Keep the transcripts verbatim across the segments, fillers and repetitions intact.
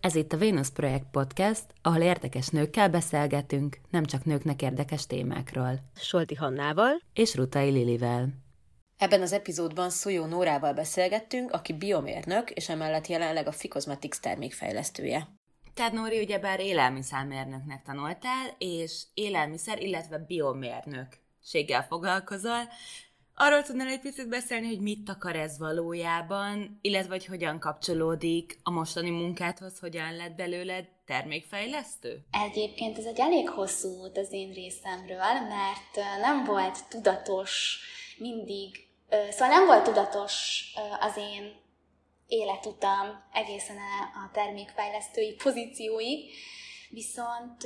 Ez itt a Vénusz Projekt Podcast, ahol érdekes nőkkel beszélgetünk, nem csak nőknek érdekes témákról. Solti Hannával és Rutai Lilivel. Ebben az epizódban Szújó Nórával beszélgettünk, aki biomérnök, és emellett jelenleg a Ficosmetics termékfejlesztője. Tehát Nóri, ugyebár élelmiszermérnöknek tanultál, és élelmiszer, illetve biomérnökséggel foglalkozol. Arról tudnál egy picit beszélni, hogy mit akar ez valójában, illetve hogy hogyan kapcsolódik a mostani munkádhoz, hogyan lett belőled termékfejlesztő? Egyébként ez egy elég hosszú út az én részemről, mert nem volt tudatos mindig, szóval nem volt tudatos az én életutam egészen a termékfejlesztői pozícióig, viszont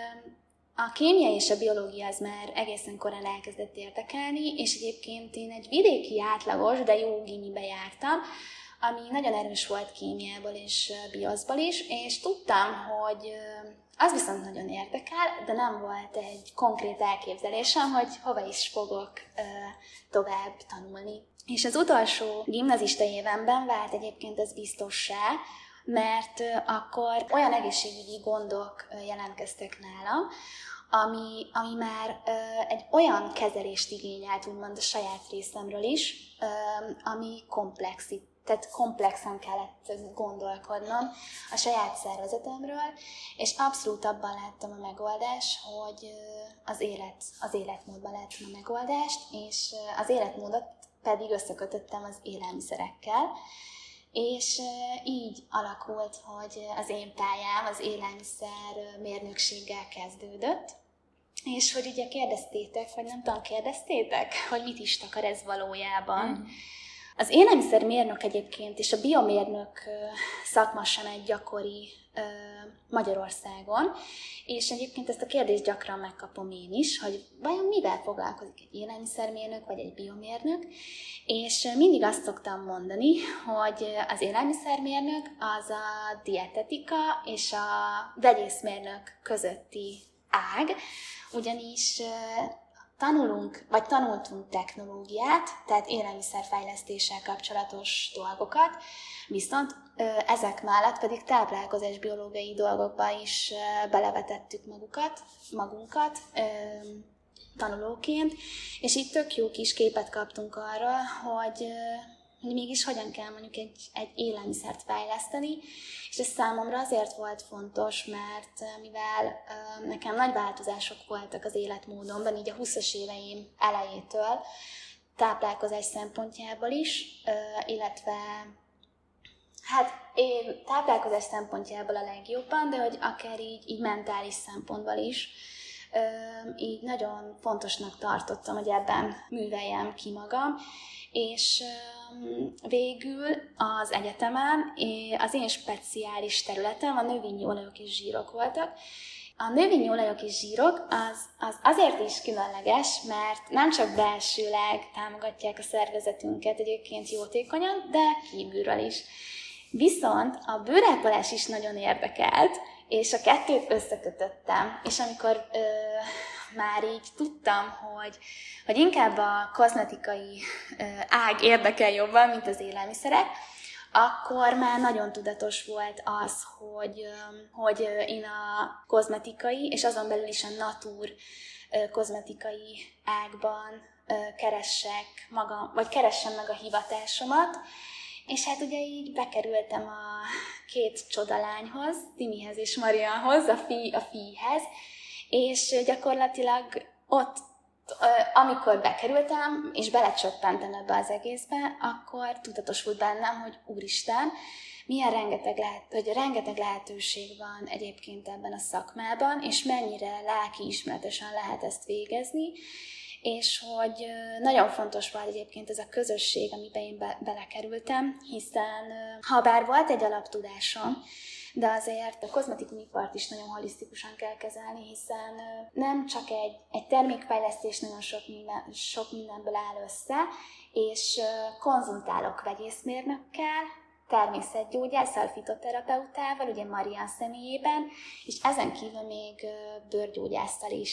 a kémia és a biológia az már egészen korán elkezdett érdekelni, és egyébként én egy vidéki átlagos, de jó gimibe jártam, ami nagyon erős volt kémiából és bioszból is, és tudtam, hogy az viszont nagyon érdekel, de nem volt egy konkrét elképzelésem, hogy hova is fogok tovább tanulni. És az utolsó gimnazista évemben vált egyébként ez biztossá, mert akkor olyan egészségügyi gondok jelentkeztek nálam, ami, ami már ö, egy olyan kezelést igényelt, úgymond a saját részemről is, ö, ami komplex, tehát komplexen kellett gondolkodnom a saját szervezetemről, és abszolút abban láttam a megoldás, hogy az, élet, az életmódban láttam a megoldást, és az életmódot pedig összekötöttem az élelmiszerekkel, és így alakult, hogy az én pályám az élelmiszer mérnökséggel kezdődött, és hogy ugye kérdeztétek, vagy nem tudom, kérdeztétek, hogy mit is akar ez valójában. Mm. Az élelmiszermérnök egyébként, és a biomérnök szakma sem egy gyakori Magyarországon, és egyébként ezt a kérdést gyakran megkapom én is, hogy vajon mivel foglalkozik egy élelmiszermérnök, vagy egy biomérnök, és mindig azt szoktam mondani, hogy az élelmiszermérnök az a dietetika és a vegyészmérnök közötti ág, ugyanis tanulunk, vagy tanultunk technológiát, tehát élelmiszerfejlesztéssel kapcsolatos dolgokat, viszont ezek mellett pedig táplálkozásbiológiai dolgokba is belevetettük magukat, magunkat tanulóként, és így tök jó kis képet kaptunk arról, hogy, hogy mégis hogyan kell mondjuk egy, egy élelmiszert fejleszteni, és ez számomra azért volt fontos, mert mivel nekem nagy változások voltak az életmódomban, így a húszas éveim elejétől, táplálkozás szempontjából is, illetve hát én táplálkozás szempontjából a legjobban, de hogy akár így, így mentális szempontból is, így nagyon fontosnak tartottam, hogy ebben műveljem ki magam, és végül az egyetemen az én speciális területem a növényi olajok és zsírok voltak. A növényi olajok és zsírok az, az azért is különleges, mert nem csak belsőleg támogatják a szervezetünket egyébként jótékonyan, de kívülről is. Viszont a bőrápolás is nagyon érdekelt, és a kettőt összekötöttem, és amikor ö, már így tudtam, hogy, hogy inkább a kozmetikai ö, ág érdekel jobban, mint az élelmiszerek, akkor már nagyon tudatos volt az, hogy, ö, hogy én a kozmetikai, és azon belül is a natur ö, kozmetikai ágban ö, keressek magam, vagy keressem meg a hivatásomat. És hát ugye így bekerültem a két csodalányhoz, Timihez és Marianhoz, a fi, a fihez, és gyakorlatilag ott, amikor bekerültem, és belecsöppentem ebbe az egészbe, akkor tudatosult bennem, hogy úristen, milyen rengeteg, lehet, hogy rengeteg lehetőség van egyébként ebben a szakmában, és mennyire lelkiismeretesen lehet ezt végezni, és hogy nagyon fontos volt egyébként ez a közösség, amiben én be- belekerültem, hiszen ha bár volt egy alaptudásom, de azért a kozmetikumipart is nagyon holisztikusan kell kezelni, hiszen nem csak egy, egy termékfejlesztés nagyon sok, minden, sok mindenből áll össze, és konzultálok vegyészmérnökkel, természetgyógyásszal, fitoterapeutával, ugye Marian személyében, és ezen kívül még bőrgyógyásszal is.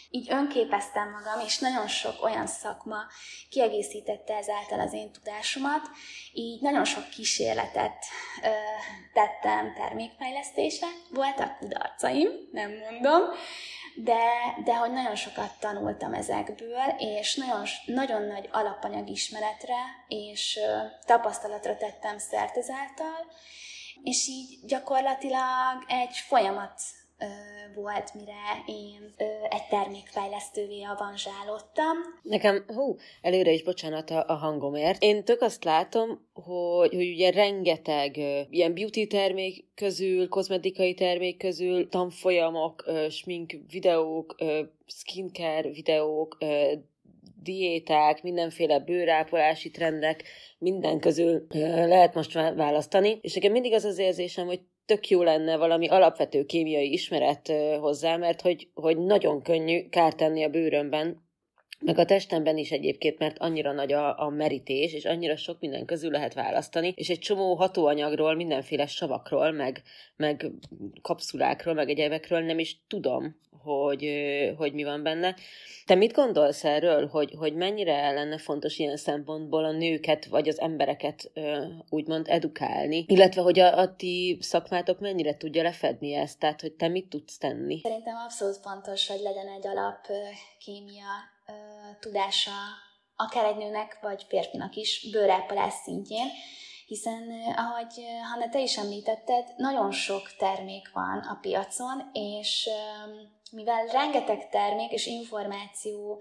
így önképeztem magam, és nagyon sok olyan szakma kiegészítette ezáltal az én tudásomat, így nagyon sok kísérletet ö, tettem termékfejlesztésre. Voltak kudarcaim, nem mondom, de, de hogy nagyon sokat tanultam ezekből, és nagyon, nagyon nagy alapanyagismeretre és ö, tapasztalatra tettem szert ezáltal, és így gyakorlatilag egy folyamat ö, volt, mire én ö, egy termékfejlesztővé avanzsálódtam. Nekem, hú, előre is bocsánat a, a hangomért. Én tök azt látom, hogy, hogy ugye rengeteg ö, ilyen beauty termék közül, kozmetikai termék közül, tanfolyamok, ö, smink videók, ö, skincare videók, ö, diéták, mindenféle bőrápolási trendek, minden közül lehet most választani, és nekem mindig az az érzésem, hogy tök jó lenne valami alapvető kémiai ismeret hozzá, mert hogy, hogy nagyon könnyű kárt tenni a bőrömben, meg a testemben is egyébként, mert annyira nagy a, a merítés, és annyira sok minden közül lehet választani, és egy csomó hatóanyagról, mindenféle savakról, meg, meg kapszulákról, meg egyebekről nem is tudom, hogy, hogy mi van benne. Te mit gondolsz erről, hogy, hogy mennyire lenne fontos ilyen szempontból a nőket, vagy az embereket úgymond edukálni, illetve hogy a, a ti szakmátok mennyire tudja lefedni ezt, tehát hogy te mit tudsz tenni? Szerintem abszolút fontos, hogy legyen egy alap kémia tudása, akár egy nőnek, vagy férfinak is, bőrápolás szintjén, hiszen, ahogy Hanna, te is említetted, nagyon sok termék van a piacon, és mivel rengeteg termék és információ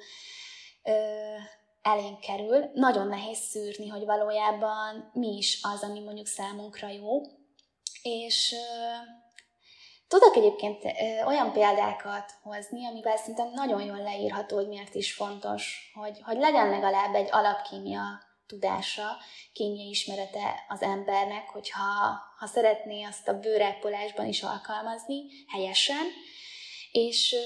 elénk kerül, nagyon nehéz szűrni, hogy valójában mi is az, ami mondjuk számunkra jó, és tudok egyébként olyan példákat hozni, amivel szerintem nagyon jól leírható, hogy miért is fontos, hogy, hogy legyen legalább egy alapkémia tudása, kémiai ismerete az embernek, hogyha ha szeretné azt a bőrápolásban is alkalmazni helyesen. És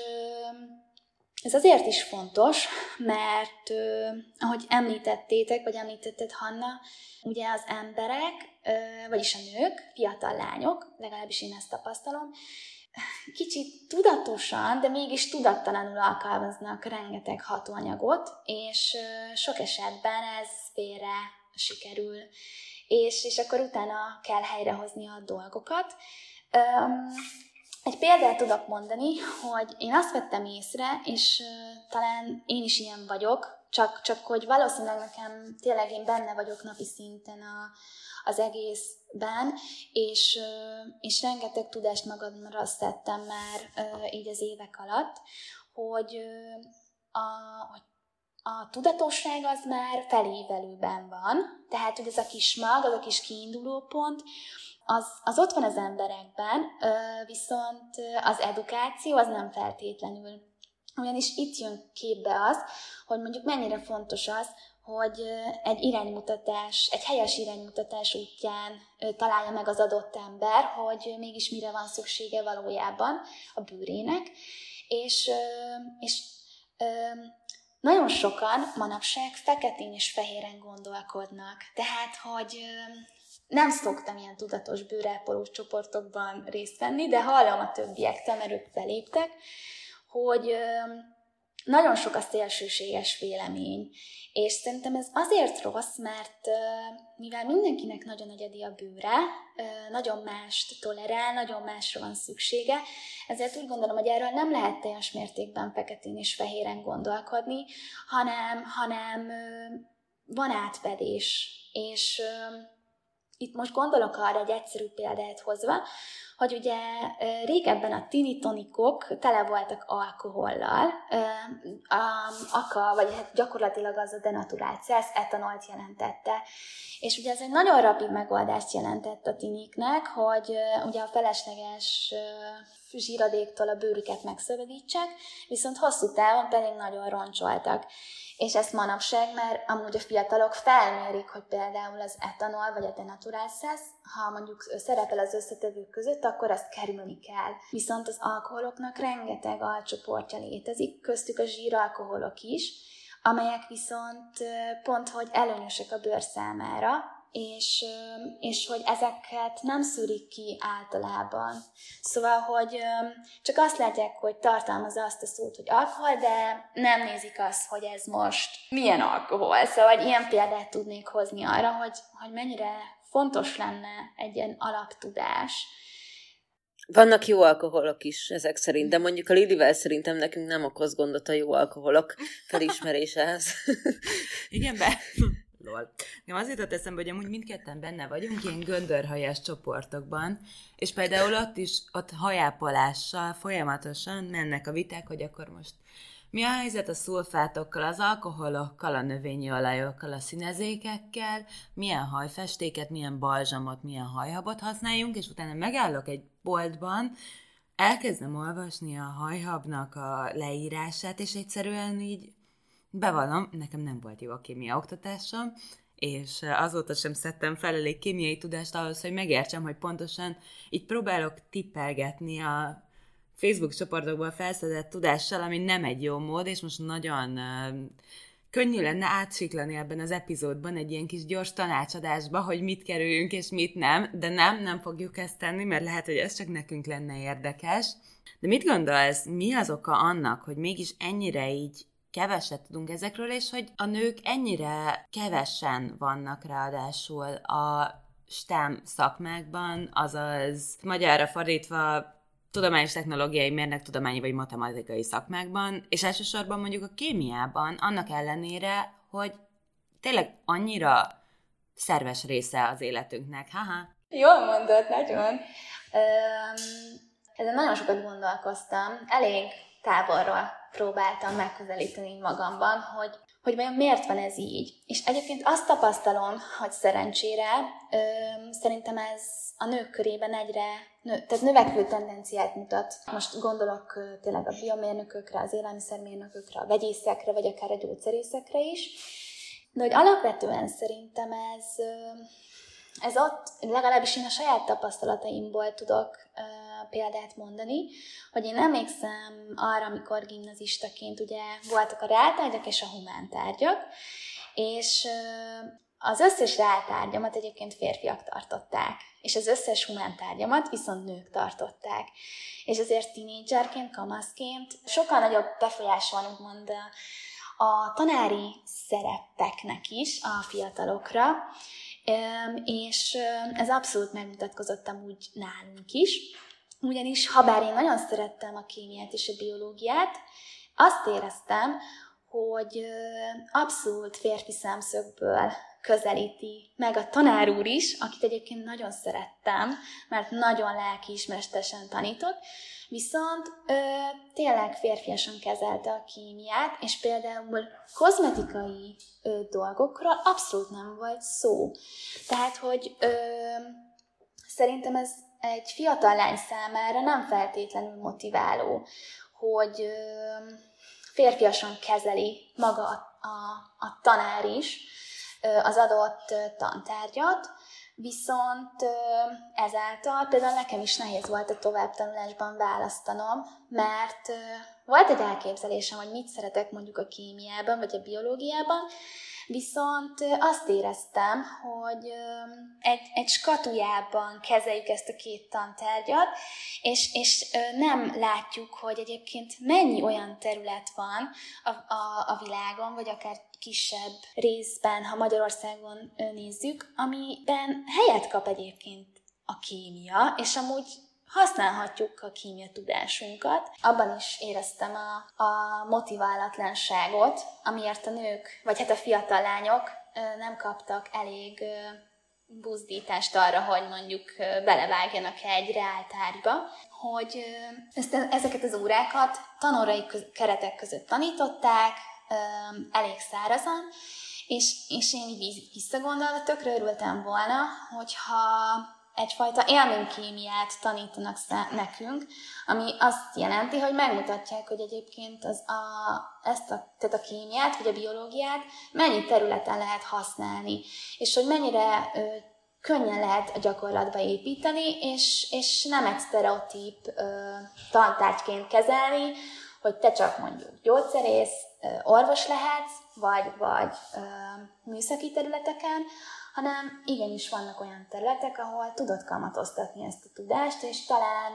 ez azért is fontos, mert ahogy említettétek, vagy említetted, Hanna, ugye az emberek, vagyis a nők, fiatal lányok, legalábbis én ezt tapasztalom, kicsit tudatosan, de mégis tudattalanul alkalmaznak rengeteg hatóanyagot, és sok esetben ez félre sikerül, és, és akkor utána kell helyrehozni a dolgokat. Egy példát tudok mondani, hogy én azt vettem észre, és talán én is ilyen vagyok, csak, csak hogy valószínűleg nekem tényleg én benne vagyok napi szinten a, az egészben, és, és rengeteg tudást magamra szedtem már így az évek alatt, hogy a, a tudatosság az már felévelőben van, tehát hogy ez a kis mag, az a kis kiinduló pont, Az, az ott van az emberekben, viszont az edukáció az nem feltétlenül. Ugyanis itt jön képbe az, hogy mondjuk mennyire fontos az, hogy egy iránymutatás, egy helyes iránymutatás útján találja meg az adott ember, hogy mégis mire van szüksége valójában a bőrének. És, és nagyon sokan manapság feketén és fehéren gondolkodnak. Tehát, hogy nem szoktam ilyen tudatos bőrápolós csoportokban részt venni, de hallom a többiektől, mert ők beléptek, hogy nagyon sok a szélsőséges vélemény, és szerintem ez azért rossz, mert mivel mindenkinek nagyon egyedi a bőre, nagyon mást tolerál, nagyon másra van szüksége, ezért úgy gondolom, hogy erről nem lehet teljes mértékben feketén és fehéren gondolkodni, hanem, hanem van átfedés, és itt most gondolok arra egy egyszerű példát hozva, hogy ugye régebben a tinitonikok tele voltak alkohollal, aka, vagy hát gyakorlatilag az a denaturáció, ez etanolt jelentette. És ugye ez egy nagyon rapid megoldást jelentett a tiniknek, hogy ugye a felesleges zsíradéktól a bőrüket megszabadítsák, viszont hosszú távon pedig nagyon roncsoltak. És ezt manapság, mert amúgy a fiatalok felmérik, hogy például az etanol vagy a denaturálszász, ha mondjuk szerepel az összetevők között, akkor azt kerülni kell. Viszont az alkoholoknak rengeteg alcsoportja létezik, köztük a zsíralkoholok is, amelyek viszont pont, hogy előnyösek a bőr számára, és, és hogy ezeket nem szűrik ki általában. Szóval, hogy csak azt látják, hogy tartalmazza azt a szót, hogy alkohol, de nem nézik azt, hogy ez most milyen alkohol. Szóval ilyen példát tudnék hozni arra, hogy, hogy mennyire fontos lenne egy ilyen alaptudás. Vannak jó alkoholok is ezek szerint, de mondjuk a Lilivel szerintem nekünk nem okoz gondot a jó alkoholok felismeréséhez. Igen, be... Lol. Nem az jutott eszembe, hogy amúgy mindketten benne vagyunk ilyen göndörhajas csoportokban, és például ott is, ott hajápolással folyamatosan mennek a viták, hogy akkor most mi a helyzet a szulfátokkal, az alkoholokkal, a növényi olajokkal, a színezékekkel, milyen hajfestéket, milyen balzsamot, milyen hajhabot használjunk, és utána megállok egy boltban, elkezdem olvasni a hajhabnak a leírását, és egyszerűen így bevallom, nekem nem volt jó a kémia oktatásom, és azóta sem szedtem fel elég kémiai tudást ahhoz, hogy megértsem, hogy pontosan így próbálok tippelgetni a Facebook csoportokból felszedett tudással, ami nem egy jó mód, és most nagyon uh, könnyű lenne átsiklani ebben az epizódban egy ilyen kis gyors tanácsadásba, hogy mit kerüljünk és mit nem, de nem, nem fogjuk ezt tenni, mert lehet, hogy ez csak nekünk lenne érdekes. De mit gondolsz, mi az oka annak, hogy mégis ennyire így keveset tudunk ezekről, és hogy a nők ennyire kevesen vannak ráadásul a STEM szakmákban, azaz magyarra fordítva tudományos, technológiai, mérnöktudományi vagy matematikai szakmákban, és elsősorban mondjuk a kémiában, annak ellenére, hogy tényleg annyira szerves része az életünknek. Haha. Jól mondod, nagyon. Ezen nagyon sokat gondolkoztam. Elég távolról próbáltam megközelíteni magamban, hogy, hogy vajon miért van ez így. És egyébként azt tapasztalom, hogy szerencsére ö, szerintem ez a nők körében egyre, nő, tehát növekvő tendenciát mutat. Most gondolok ö, tényleg a biomérnökökre, az élelmiszermérnökökre, a vegyészekre, vagy akár a gyógyszerészekre is. De hogy alapvetően szerintem ez... Ö, Ez ott, legalábbis én a saját tapasztalataimból tudok uh, példát mondani, hogy én emlékszem arra, amikor gimnazistaként ugye voltak a reáltárgyak és a humántárgyak, és uh, az összes reáltárgyamat egyébként férfiak tartották, és az összes humántárgyamat viszont nők tartották. És azért tínédzserként, kamaszként sokkal nagyobb befolyás van, úgymond a tanári szerepeknek is a fiatalokra, és ez abszolút megmutatkozott amúgy nálunk is, ugyanis habár én nagyon szerettem a kémiát és a biológiát, azt éreztem, hogy abszolút férfi szemszögből közelíti meg a tanár úr is, akit egyébként nagyon szerettem, mert nagyon lelkiismeretesen tanított, viszont ö, tényleg férfiasan kezelte a kémiát, és például kozmetikai ö, dolgokról abszolút nem volt szó. Tehát, hogy ö, szerintem ez egy fiatal lány számára nem feltétlenül motiváló, hogy ö, férfiasan kezeli maga a, a, a tanár is ö, az adott ö, tantárgyat, viszont ezáltal például nekem is nehéz volt a továbbtanulásban választanom, mert volt egy elképzelésem, hogy mit szeretek mondjuk a kémiában vagy a biológiában, viszont azt éreztem, hogy egy, egy skatujában kezeljük ezt a két tantárgyat, és, és nem látjuk, hogy egyébként mennyi olyan terület van a, a, a világon, vagy akár kisebb részben, ha Magyarországon nézzük, amiben helyet kap egyébként a kémia, és amúgy használhatjuk a kémia tudásunkat. Abban is éreztem a, a motiválatlanságot, amiért a nők, vagy hát a fiatal lányok nem kaptak elég buzdítást arra, hogy mondjuk belevágjanak egy reáltárgyba, hogy ezt, ezeket az órákat tanórai keretek között tanították, elég szárazan, és, és én így visszagondolva tökre örültem volna, hogyha egyfajta élménykémiát tanítanak nekünk, ami azt jelenti, hogy megmutatják, hogy egyébként az a, ezt a, tehát a kémiát, vagy a biológiát mennyi területen lehet használni, és hogy mennyire ö, könnyen lehet a gyakorlatba építeni, és, és nem egy sztereotíp ö, tantárgyként kezelni, hogy te csak mondjuk gyógyszerész, orvos lehetsz, vagy, vagy ö, műszaki területeken, hanem igenis vannak olyan területek, ahol tudod kamatoztatni ezt a tudást, és talán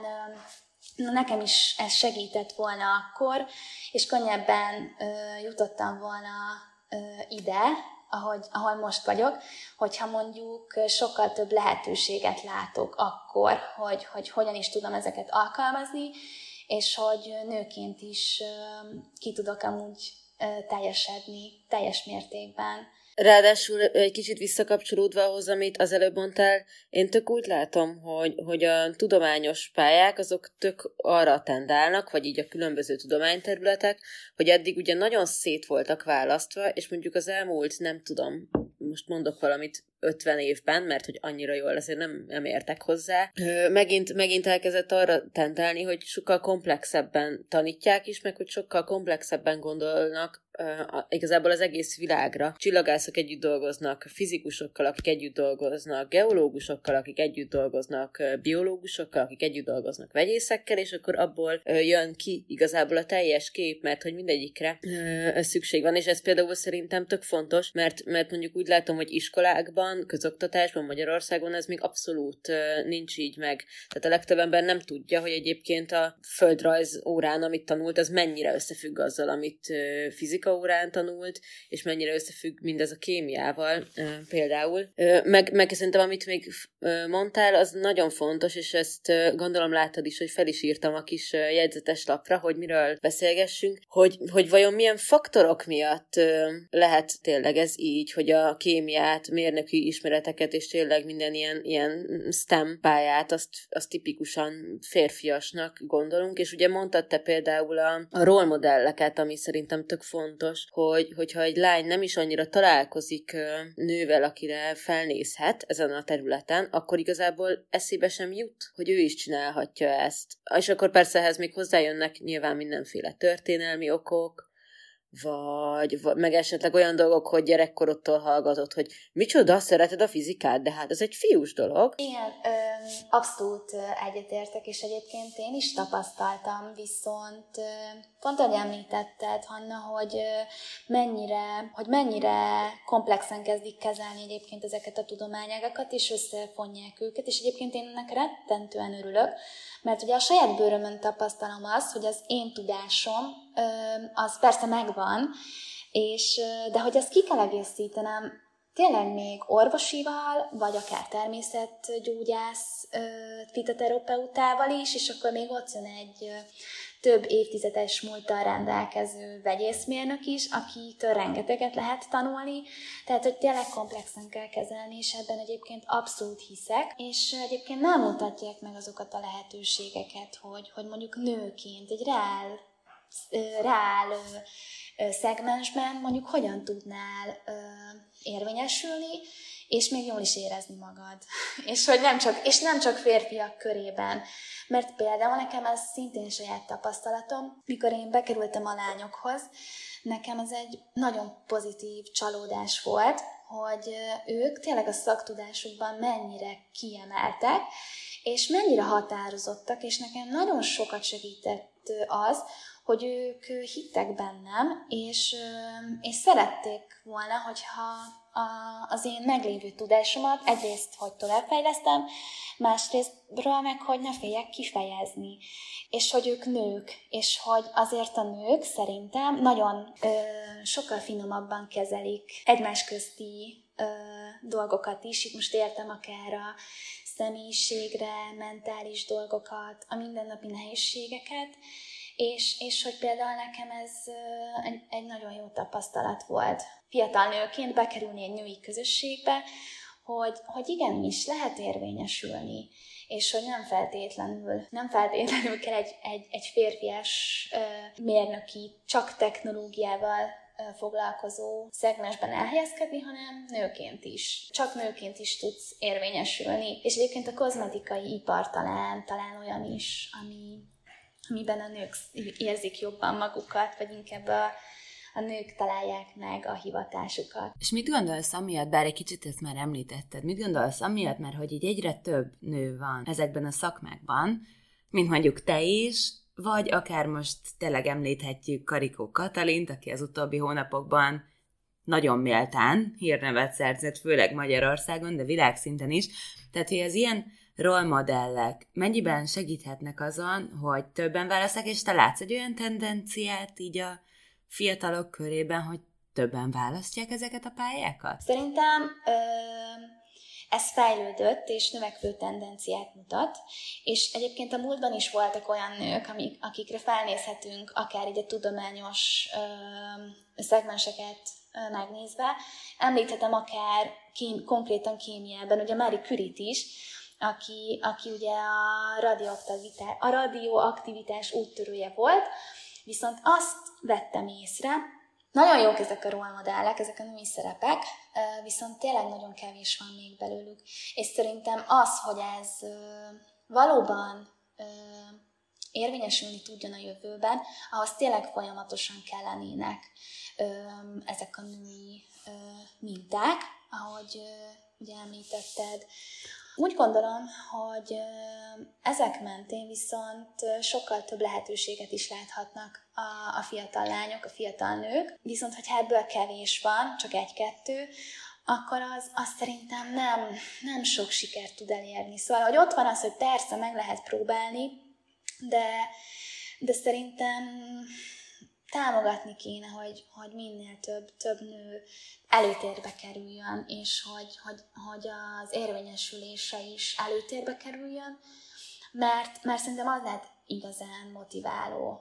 na, nekem is ez segített volna akkor, és könnyebben ö, jutottam volna ö, ide, ahogy, ahol most vagyok, hogyha mondjuk sokkal több lehetőséget látok akkor, hogy, hogy hogyan is tudom ezeket alkalmazni, és hogy nőként is ö, ki tudok amúgy ö, teljesedni teljes mértékben. Ráadásul egy kicsit visszakapcsolódva ahhoz, amit az előbb mondtál, én tök úgy látom, hogy, hogy a tudományos pályák azok tök arra tendálnak, vagy így a különböző tudományterületek, hogy eddig ugye nagyon szét voltak választva, és mondjuk az elmúlt, nem tudom, most mondok valamit, ötven évben, mert hogy annyira jól azért nem, nem értek hozzá. Megint, megint elkezdett arra tendálni, hogy sokkal komplexebben tanítják is, meg hogy sokkal komplexebben gondolnak uh, igazából az egész világra. Csillagászok együtt dolgoznak, fizikusokkal, akik együtt dolgoznak, geológusokkal, akik együtt dolgoznak, biológusokkal, akik együtt dolgoznak, vegyészekkel, és akkor abból uh, jön ki igazából a teljes kép, mert hogy mindegyikre uh, szükség van, és ez például szerintem tök fontos, mert, mert mondjuk úgy látom, hogy iskolákban, közoktatásban Magyarországon ez még abszolút uh, nincs így meg. Tehát a legtöbb ember nem tudja, hogy egyébként a földrajz órán, amit tanult, az mennyire összefügg azzal, amit uh, fizika órán tanult, és mennyire összefügg mindez a kémiával uh, például. Uh, meg, meg szerintem, amit még uh, mondtál, az nagyon fontos, és ezt uh, gondolom láttad is, hogy fel is írtam a kis uh, jegyzetes lapra, hogy miről beszélgessünk, hogy, hogy vajon milyen faktorok miatt uh, lehet tényleg ez így, hogy a kémiát, mérnöki ismereteket, és tényleg minden ilyen, ilyen STEM pályát, azt, azt tipikusan férfiasnak gondolunk, és ugye mondtad te például a, a rollmodelleket, ami szerintem tök fontos, hogy, hogyha egy lány nem is annyira találkozik nővel, akire felnézhet ezen a területen, akkor igazából eszébe sem jut, hogy ő is csinálhatja ezt. És akkor persze ehhez még hozzájönnek nyilván mindenféle történelmi okok, Vagy, vagy meg esetleg olyan dolgok, hogy gyerekkorodtól hallgatod, hogy micsoda, szereted a fizikát, de hát ez egy fiús dolog. Igen, ö, abszolút egyetértek, és egyébként én is tapasztaltam, viszont ö, pont ahogy említetted, Hanna, hogy ö, mennyire, hogy mennyire komplexen kezdik kezelni egyébként ezeket a tudományágakat, és összefonják őket, és egyébként én ennek rettentően örülök, mert ugye a saját bőrömön tapasztalom azt, hogy az én tudásom az persze megvan, és, de hogy ezt ki kell egészítenem tényleg még orvosival, vagy akár természetgyógyász fitoterapeutával is, és akkor még ott jön egy több évtizedes múlttal rendelkező vegyészmérnök is, akitől rengeteget lehet tanulni, tehát hogy tényleg komplexen kell kezelni, és ebben egyébként abszolút hiszek, és egyébként nem mutatják meg azokat a lehetőségeket, hogy, hogy mondjuk nőként egy reál, reál szegmensben mondjuk hogyan tudnál érvényesülni, és még jól is érezni magad. és, hogy nem csak, és nem csak férfiak körében. Mert például nekem ez szintén saját tapasztalatom, mikor én bekerültem a lányokhoz, nekem ez egy nagyon pozitív csalódás volt, hogy ők tényleg a szaktudásukban mennyire kiemeltek, és mennyire határozottak, és nekem nagyon sokat segített az, hogy ők hittek bennem, és, és szerették volna, hogyha az én meglévő tudásomat egyrészt, hogy továbbfejlesztem, másrésztről meg, hogy ne féljek kifejezni. És hogy ők nők, és hogy azért a nők szerintem nagyon ö, sokkal finomabban kezelik egymás közti ö, dolgokat is. Itt most értem akár a személyiségre, mentális dolgokat, a mindennapi nehézségeket, És, és hogy például nekem ez egy, egy nagyon jó tapasztalat volt. Fiatal nőként bekerülni egy női közösségbe, hogy, hogy igenis lehet érvényesülni, és hogy nem feltétlenül, nem feltétlenül kell egy, egy, egy férfias mérnöki, csak technológiával foglalkozó szegmensben elhelyezkedni, hanem nőként is. Csak nőként is tudsz érvényesülni. És egyébként a kozmetikai ipar talán, talán olyan is, ami amiben a nők érzik jobban magukat, vagy inkább a, a nők találják meg a hivatásukat. És mit gondolsz amiatt, bár egy kicsit ezt már említetted, mit gondolsz amiatt, mert hogy így egyre több nő van ezekben a szakmákban, mint mondjuk te is, vagy akár most tényleg említhetjük Karikó Katalint, aki az utóbbi hónapokban nagyon méltán hírnevet szerzett, főleg Magyarországon, de világszinten is. Tehát, hogy az ilyen rollmodellek mennyiben segíthetnek azon, hogy többen választák, és te látsz egy olyan tendenciát így a fiatalok körében, hogy többen választják ezeket a pályákat? Szerintem ö- ez fejlődött, és növekvő tendenciát mutat, és egyébként a múltban is voltak olyan nők, amik, akikre felnézhetünk, akár így a tudományos ö, szegmenseket ö, megnézve. Említhetem akár kém, konkrétan kémiában, ugye Marie Curie-t is, aki, aki ugye a radioaktivitás, a radioaktivitás úttörője volt, viszont azt vettem észre, nagyon jók ezek a rollmodellek, ezek a női szerepek, viszont tényleg nagyon kevés van még belőlük. És szerintem az, hogy ez valóban érvényesülni tudjon a jövőben, ahhoz tényleg folyamatosan kellenének ezek a női minták, ahogy ugye említetted. Úgy gondolom, hogy ezek mentén viszont sokkal több lehetőséget is láthatnak a, a fiatal lányok, a fiatal nők, viszont hogyha ebből kevés van, csak egy-kettő, akkor az, az szerintem nem, nem sok sikert tud elérni. Szóval, hogy ott van az, hogy persze meg lehet próbálni, de, de szerintem támogatni kéne, hogy, hogy minél több, több nő előtérbe kerüljön, és hogy, hogy, hogy az érvényesülése is előtérbe kerüljön, mert, mert szerintem az lehet igazán motiváló.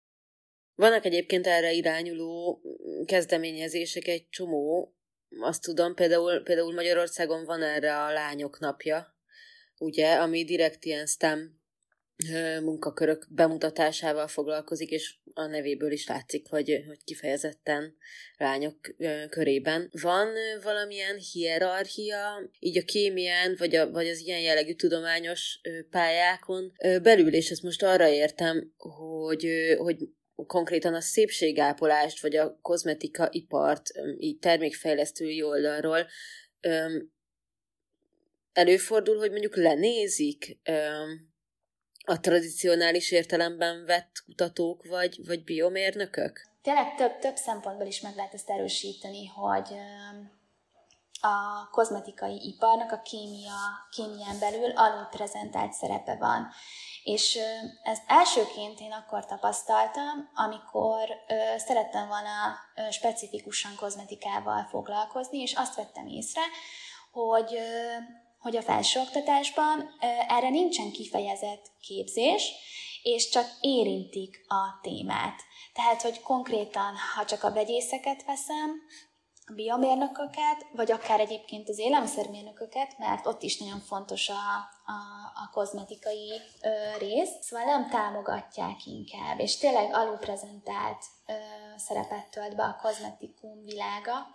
Vannak egyébként erre irányuló kezdeményezések egy csomó, azt tudom, például, például Magyarországon van erre a Lányok Napja, ugye, ami direkt ilyen STEM munkakörök bemutatásával foglalkozik, és a nevéből is látszik, hogy, hogy kifejezetten lányok körében. Van valamilyen hierarchia, így a kémián, vagy, a, vagy az ilyen jellegű tudományos pályákon belül, és ezt most arra értem, hogy, hogy konkrétan a szépségápolást, vagy a kozmetikaipart, így termékfejlesztői oldalról előfordul, hogy mondjuk lenézik a tradicionális értelemben vett kutatók vagy, vagy biomérnökök? Tényleg több, több szempontból is meg lehet ezt erősíteni, hogy a kozmetikai iparnak a kémia, kémián belül alulprezentált szerepe van. És ezt elsőként én akkor tapasztaltam, amikor szerettem volna specifikusan kozmetikával foglalkozni, és azt vettem észre, hogy hogy a felsőoktatásban erre nincsen kifejezett képzés, és csak érintik a témát. Tehát, hogy konkrétan, ha csak a vegyészeket veszem, a biomérnököket, vagy akár egyébként az élelmiszermérnököket, mert ott is nagyon fontos a, a, a kozmetikai ö, rész, szóval nem támogatják inkább, és tényleg alulprezentált ö, szerepet tölt be a kozmetikum világa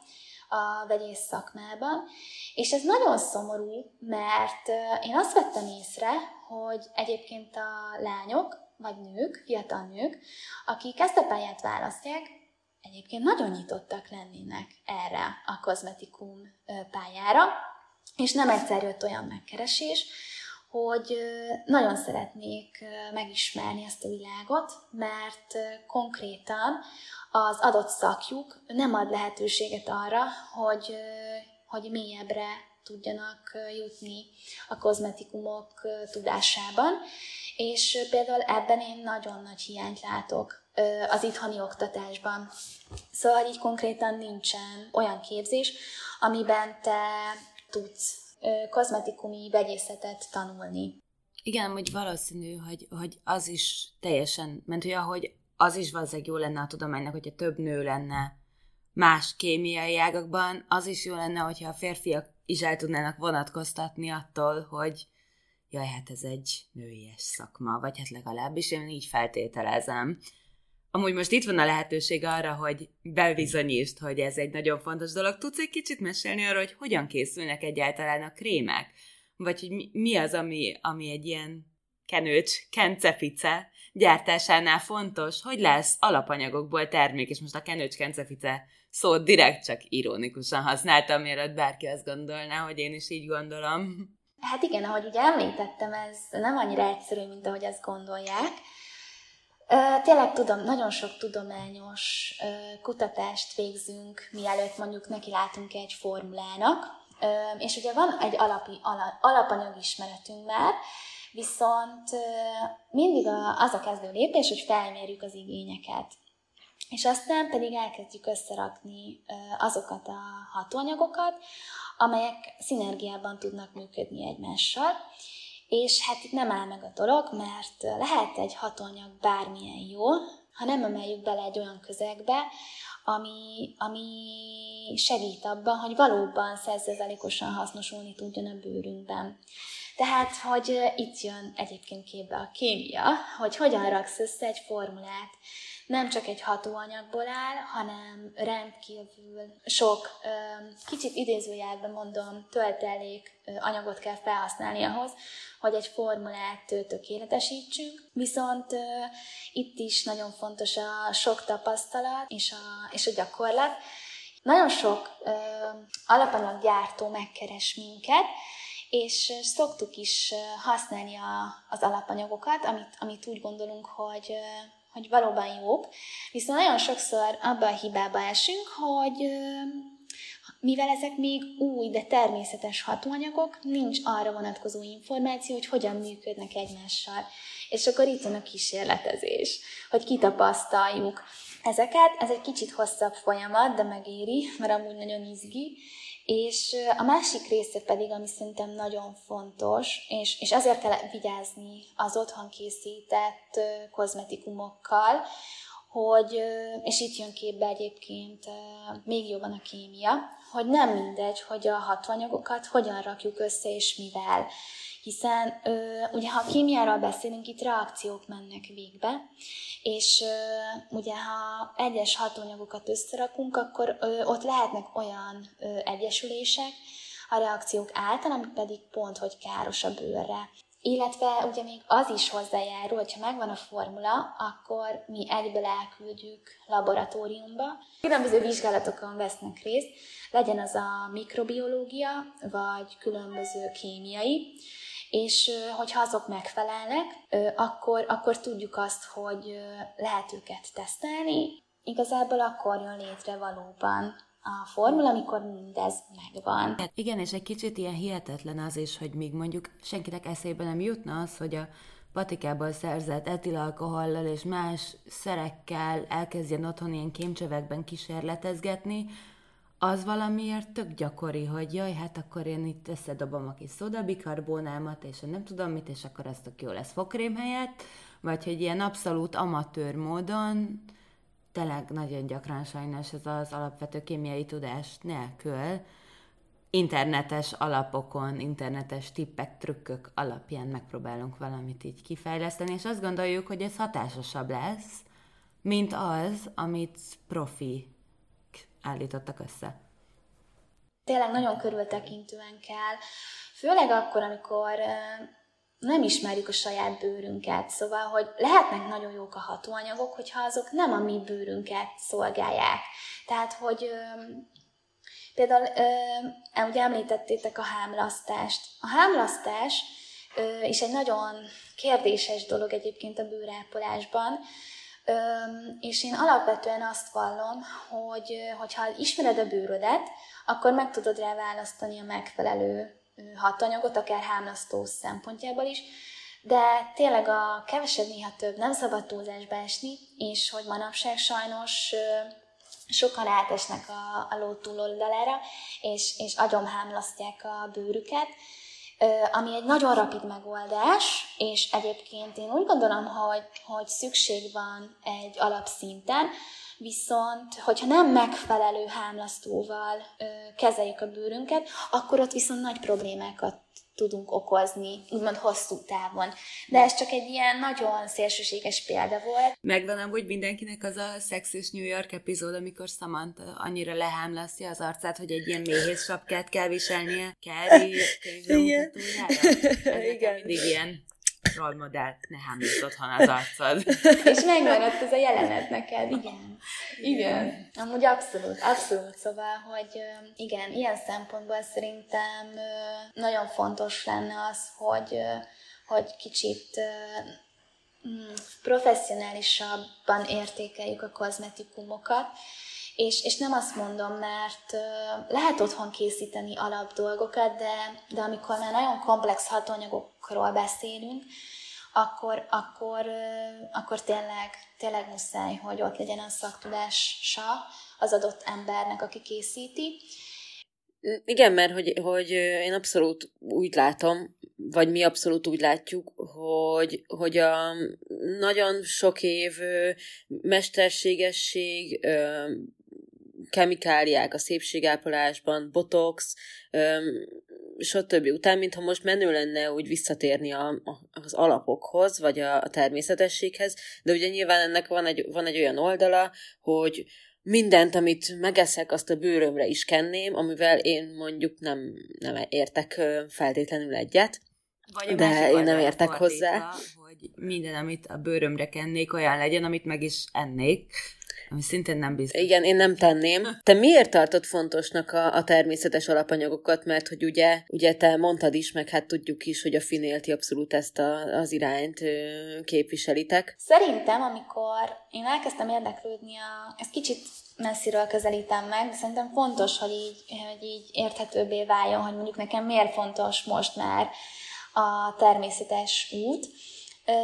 a vegyész szakmában, és ez nagyon szomorú, mert én azt vettem észre, hogy egyébként a lányok, vagy nők, fiatal nők, akik ezt a pályát választják, egyébként nagyon nyitottak lennének erre a kozmetikum pályára, és nem egyszer jött olyan megkeresés, hogy nagyon szeretnék megismerni ezt a világot, mert konkrétan az adott szakjuk nem ad lehetőséget arra, hogy, hogy mélyebbre tudjanak jutni a kozmetikumok tudásában, és például ebben én nagyon nagy hiányt látok az itthoni oktatásban. Szóval így konkrétan nincsen olyan képzés, amiben te tudsz kozmetikumi vegyészetet tanulni. Igen, hogy valószínű, hogy, hogy az is teljesen, mert hogy ahogy az is valószínűleg jó lenne a tudománynak, hogyha több nő lenne más kémiai ágakban, az is jó lenne, hogyha a férfiak is el tudnának vonatkoztatni attól, hogy jaj, hát ez egy nőies szakma, vagy hát legalábbis én így feltételezem. Amúgy most itt van a lehetőség arra, hogy bebizonyítsd, hogy ez egy nagyon fontos dolog. Tudsz egy kicsit mesélni arra, hogy hogyan készülnek egyáltalán a krémek? Vagy hogy mi, mi az, ami, ami egy ilyen kenőcs, kencefice gyártásánál fontos? Hogy lesz alapanyagokból termék? És most a kenőcs, kencefice szót direkt csak ironikusan használtam, mielőtt bárki azt gondolná, hogy én is így gondolom. Hát igen, ahogy ugye említettem, ez nem annyira egyszerű, mint ahogy ezt gondolják. Tényleg tudom, nagyon sok tudományos kutatást végzünk, mielőtt mondjuk neki látunk egy formulának, és ugye van egy alapi, alapanyagismeretünk már, viszont mindig az a kezdő lépés, hogy felmérjük az igényeket. És aztán pedig elkezdjük összerakni azokat a hatóanyagokat, amelyek szinergiában tudnak működni egymással. És hát itt nem áll meg a dolog, mert lehet egy hatóanyag bármilyen jó, ha nem emeljük bele egy olyan közegbe, ami, ami segít abban, hogy valóban száz százalékosan hasznosulni tudjon a bőrünkben. Tehát, hogy itt jön egyébként képbe a kémia, hogy hogyan raksz össze egy formulát. Nem csak egy hatóanyagból áll, hanem rendkívül sok, kicsit idézőjelben mondom, töltelék anyagot kell felhasználni ahhoz, hogy egy formulát tökéletesítsünk. Viszont itt is nagyon fontos a sok tapasztalat és a, és a gyakorlat. Nagyon sok alapanyaggyártó megkeres minket, és szoktuk is használni a, az alapanyagokat, amit, amit úgy gondolunk, hogy hogy valóban jók, viszont nagyon sokszor abban a hibába esünk, hogy mivel ezek még új, de természetes hatóanyagok, nincs arra vonatkozó információ, hogy hogyan működnek egymással. És akkor itt van a kísérletezés, hogy kitapasztaljuk ezeket. Ez egy kicsit hosszabb folyamat, de megéri, mert amúgy nagyon izgi. És a másik része pedig, ami szerintem nagyon fontos, és, és azért kell vigyázni az otthon készített kozmetikumokkal, hogy, és itt jön képbe egyébként még jobban a kémia, hogy nem mindegy, hogy a hatóanyagokat hogyan rakjuk össze és mivel. Hiszen ugye ha a kémiáról beszélünk, itt reakciók mennek végbe, és ugye ha egyes hatóanyagokat összerakunk, akkor ott lehetnek olyan egyesülések a reakciók által, ami pedig pont, hogy káros a bőrre. Illetve ugye még az is hozzájárul, hogyha megvan a formula, akkor mi egyből elküldjük laboratóriumba. Különböző vizsgálatokon vesznek részt, legyen az a mikrobiológia, vagy különböző kémiai, és hogyha azok megfelelnek, akkor, akkor tudjuk azt, hogy lehet őket tesztelni. Igazából akkor jön létre valóban a formula, amikor mindez megvan. Igen, és egy kicsit ilyen hihetetlen az is, hogy még mondjuk senkinek eszébe nem jutna az, hogy a patikából szerzett etilalkohollal és más szerekkel elkezdjen otthon ilyen kémcsövekben kísérletezgetni, az valamiért tök gyakori, hogy jaj, hát akkor én itt összedobom a kis szódabikarbónámat, és nem tudom mit, és akkor ez tök jó lesz fogkrém helyett, vagy hogy ilyen abszolút amatőr módon, tényleg nagyon gyakran sajnos ez az alapvető kémiai tudás nélkül, internetes alapokon, internetes tippek, trükkök alapján megpróbálunk valamit így kifejleszteni, és azt gondoljuk, hogy ez hatásosabb lesz, mint az, amit profi állítottak össze. Tényleg nagyon körültekintően kell, főleg akkor, amikor nem ismerjük a saját bőrünket, szóval, hogy lehetnek nagyon jók a hatóanyagok, hogyha azok nem a mi bőrünket szolgálják. Tehát, hogy például, ugye említettétek a hámlasztást. A hámlasztás is egy nagyon kérdéses dolog egyébként a bőrápolásban, és én alapvetően azt vallom, hogy hogyha ismered a bőrödet, akkor meg tudod rá választani a megfelelő hatóanyagot, akár hámlasztó szempontjából is, de tényleg a kevesebb néha több, nem szabad túlzásba esni, és hogy manapság sajnos sokan átesnek a, a ló túloldalára, és, és agyonhámlasztják a bőrüket, ami egy nagyon rapid megoldás, és egyébként én úgy gondolom, hogy, hogy szükség van egy alapszinten, viszont hogyha nem megfelelő hámlasztóval ö, kezeljük a bőrünket, akkor ott viszont nagy problémákat tudunk okozni, úgymond hosszú távon. De ez csak egy ilyen nagyon szélsőséges példa volt. Megvan amúgy mindenkinek az a Sex és New York epizód, amikor Samantha annyira lehámlasztja az arcát, hogy egy ilyen méhész sapkát kell viselnie. Carrie könyvbemutatójára. Igen. Mindig ilyen rollmodell, ne hámlítsd otthon az arcod. És megmaradt ez a jelenet neked, igen. Igen. Amúgy abszolút, abszolút. Szóval, hogy igen, ilyen szempontból szerintem nagyon fontos lenne az, hogy, hogy kicsit professzionálisabban értékeljük a kozmetikumokat, és, és nem azt mondom, mert lehet otthon készíteni alap dolgokat, de, de amikor már nagyon komplex hatóanyagokról beszélünk, akkor, akkor, akkor tényleg, tényleg muszáj, hogy ott legyen a szaktudása az adott embernek, aki készíti. Igen, mert hogy, hogy én abszolút úgy látom, vagy mi abszolút úgy látjuk, hogy, hogy a nagyon sok év mesterségesség, kemikáliák a szépségápolásban, botox, stb. Után, mintha most menő lenne úgy visszatérni a, a, az alapokhoz, vagy a, a természetességhez, de ugye nyilván ennek van egy, van egy olyan oldala, hogy mindent, amit megeszek, azt a bőrömre is kenném, amivel én mondjuk nem, nem értek feltétlenül egyet, vagy de én nem értek fordítva, hozzá. Hogy minden, amit a bőrömre kennék, olyan legyen, amit meg is ennék, ami szintén nem biztos. Igen, én nem tenném. Te miért tartod fontosnak a, a természetes alapanyagokat? Mert hogy ugye, ugye te mondtad is, meg hát tudjuk is, hogy a Finélti abszolút ezt a, az irányt ö, képviselitek. Szerintem, amikor én elkezdtem érdeklődni, a, ezt kicsit messziről közelítem meg, de szerintem fontos, hogy így, hogy így érthetőbbé váljon, hogy mondjuk nekem miért fontos most már a természetes út. Ö,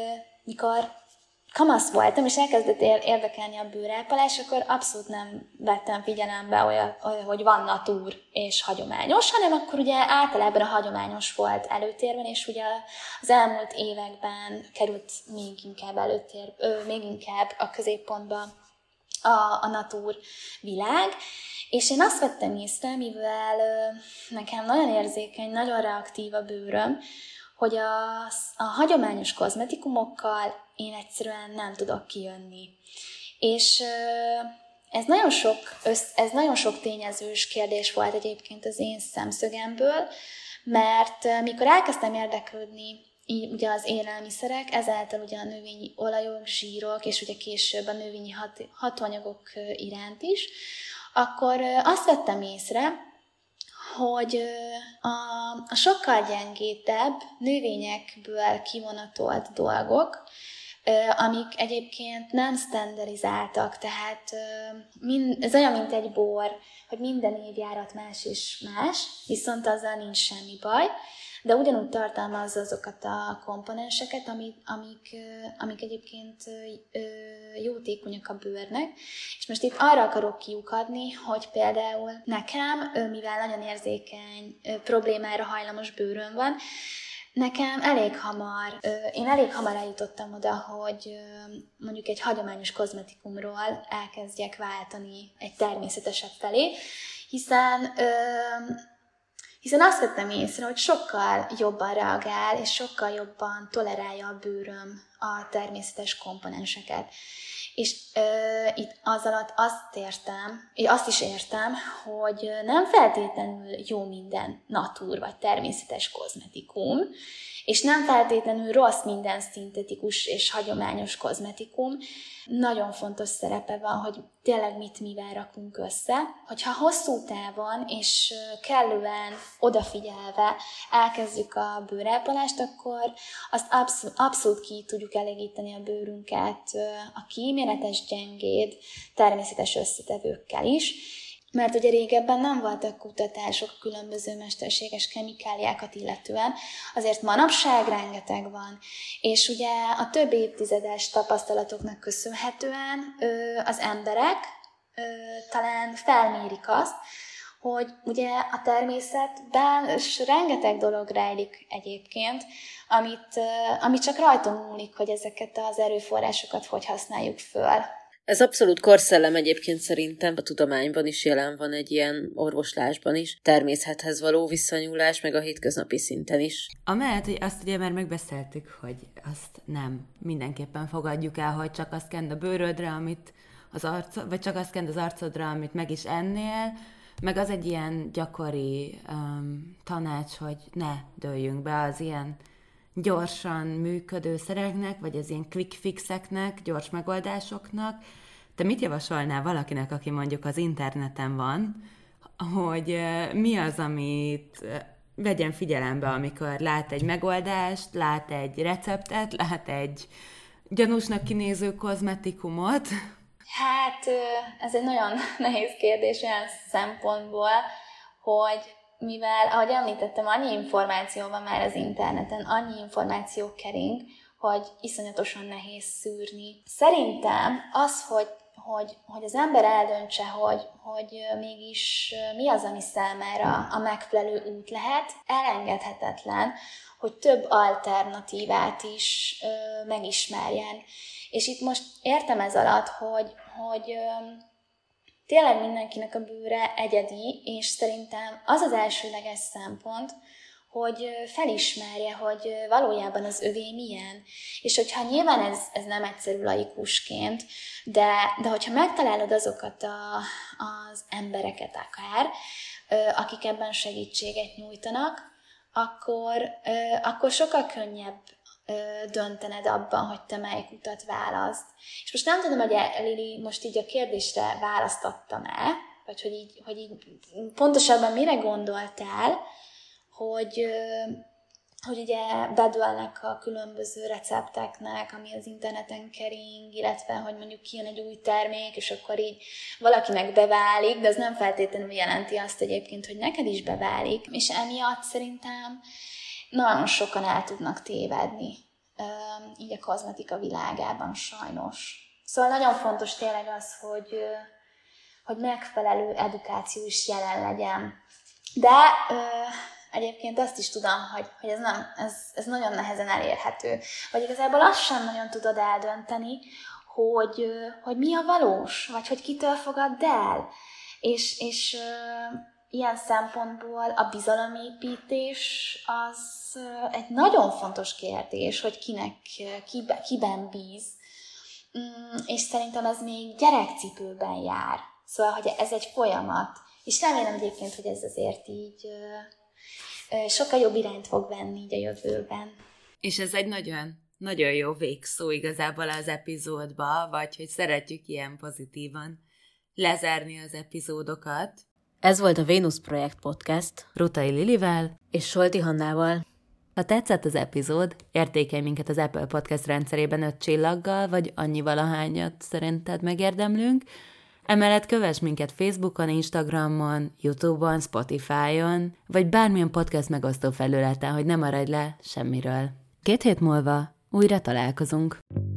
mikor kamasz voltam, és elkezdett érdekelni a bőrápolás, akkor abszolút nem vettem figyelembe olyat, hogy van natúr és hagyományos, hanem akkor ugye általában a hagyományos volt előtérben, és ugye az elmúlt években került még inkább előtér, még inkább a középpontba a, a natúr világ, és én azt vettem észre, mivel nekem nagyon érzékeny, nagyon reaktív a bőröm, hogy a, a hagyományos kozmetikumokkal én egyszerűen nem tudok kijönni. És ez nagyon sok, ez nagyon sok tényezős kérdés volt egyébként az én szemszögemből, mert mikor elkezdtem érdeklődni így ugye az élelmiszerek, ezáltal ugye a növényi olajok, zsírok, és ugye később a növényi hat, hatóanyagok iránt is, akkor azt vettem észre, hogy a, a sokkal gyengétebb növényekből kivonatolt dolgok, amik egyébként nem standardizáltak, tehát mind, ez olyan, mint egy bor, hogy minden évjárat más és más, viszont azzal nincs semmi baj, de ugyanúgy tartalmazza azokat a komponenseket, amik, amik, amik egyébként jótékonyak a bőrnek. És most itt arra akarok kiukadni, hogy például nekem, mivel nagyon érzékeny, problémára hajlamos bőröm van, nekem elég hamar, én elég hamar eljutottam oda, hogy mondjuk egy hagyományos kozmetikumról elkezdjek váltani egy természetesebb felé, hiszen Hiszen azt vettem észre, hogy sokkal jobban reagál, és sokkal jobban tolerálja a bőröm a természetes komponenseket. És ö, itt az alatt azt értem, azt is értem, hogy nem feltétlenül jó minden natúr vagy természetes kozmetikum, és nem feltétlenül rossz minden szintetikus és hagyományos kozmetikum. Nagyon fontos szerepe van, hogy tényleg mit mivel rakunk össze. Hogyha hosszú távon és kellően odafigyelve elkezdjük a bőrápolást, akkor azt abszolút, abszolút ki tudjuk elégíteni a bőrünket a kíméletes, gyengéd, természetes összetevőkkel is. Mert ugye régebben nem voltak kutatások különböző mesterséges kemikáliákat illetően, azért manapság rengeteg van, és ugye a több évtizedes tapasztalatoknak köszönhetően az emberek talán felmérik azt, hogy ugye a természetben rengeteg dolog rejlik egyébként, amit, amit csak rajtunk múlik, hogy ezeket az erőforrásokat hogy használjuk föl. Ez abszolút korszellem egyébként szerintem. A tudományban is jelen van, egy ilyen orvoslásban is. Természethez való visszanyúlás, meg a hétköznapi szinten is. Amellett, hogy azt ugye már megbeszéltük, hogy azt nem mindenképpen fogadjuk el, hogy csak azt kend a bőrödre, amit az arcod, vagy csak azt kend az arcodra, amit meg is ennél, meg az egy ilyen gyakori um, tanács, hogy ne dőljünk be az ilyen gyorsan működő szereknek, vagy az ilyen quick fixeknek, gyors megoldásoknak. Te mit javasolnál valakinek, aki mondjuk az interneten van, hogy mi az, amit vegyen figyelembe, amikor lát egy megoldást, lát egy receptet, lát egy gyanúsnak kinéző kozmetikumot? Hát ez egy nagyon nehéz kérdés olyan szempontból, hogy mivel, ahogy említettem, annyi információ van már az interneten, annyi információ kering, hogy iszonyatosan nehéz szűrni. Szerintem az, hogy, hogy, hogy az ember eldöntse, hogy, hogy mégis mi az, ami számára a megfelelő út lehet, elengedhetetlen, hogy több alternatívát is ö, megismerjen. És itt most értem ez alatt, hogy, hogy ö, tényleg mindenkinek a bőre egyedi, és szerintem az az elsőleges szempont, hogy felismerje, hogy valójában az övé milyen. És hogyha nyilván ez, ez nem egyszerű laikusként, de, de hogyha megtalálod azokat a, az embereket akár, akik ebben segítséget nyújtanak, akkor, akkor sokkal könnyebb döntened abban, hogy te melyik utat választ. És most nem tudom, hogy Lili most így a kérdésre választottam-e, vagy hogy így, hogy így pontosabban mire gondoltál, hogy, hogy ugye bedőlnek a különböző recepteknek, ami az interneten kering, illetve hogy mondjuk kijön egy új termék, és akkor így valakinek beválik, de az nem feltétlenül jelenti azt egyébként, hogy neked is beválik. És emiatt szerintem nagyon sokan el tudnak tévedni, így a kozmetika világában sajnos. Szóval nagyon fontos tényleg az, hogy, hogy megfelelő edukáció is jelen legyen. De egyébként azt is tudom, hogy, hogy ez, nem, ez, ez nagyon nehezen elérhető. Vagy igazából azt sem nagyon tudod eldönteni, hogy, hogy mi a valós, vagy hogy kitől fogadd el. És, és ilyen szempontból a bizalomépítés az egy nagyon fontos kérdés, hogy kinek, kibe, kiben bíz. És szerintem ez még gyerekcipőben jár. Szóval, hogy ez egy folyamat. És remélem egyébként, hogy ez azért így sokkal jobb irányt fog venni így a jövőben. És ez egy nagyon, nagyon jó végszó igazából az epizódba, vagy hogy szeretjük ilyen pozitívan lezárni az epizódokat. Ez volt a Vénusz Projekt Podcast Rutai Lilivel és Solti Hannával. Ha tetszett az epizód, értékelj minket az Apple Podcast rendszerében öt csillaggal, vagy annyival ahányat szerinted megérdemlünk. Emellett kövess minket Facebookon, Instagramon, YouTube-on, Spotify-on, vagy bármilyen podcast megosztó felületen, hogy ne maradj le semmiről. Két hét múlva újra találkozunk.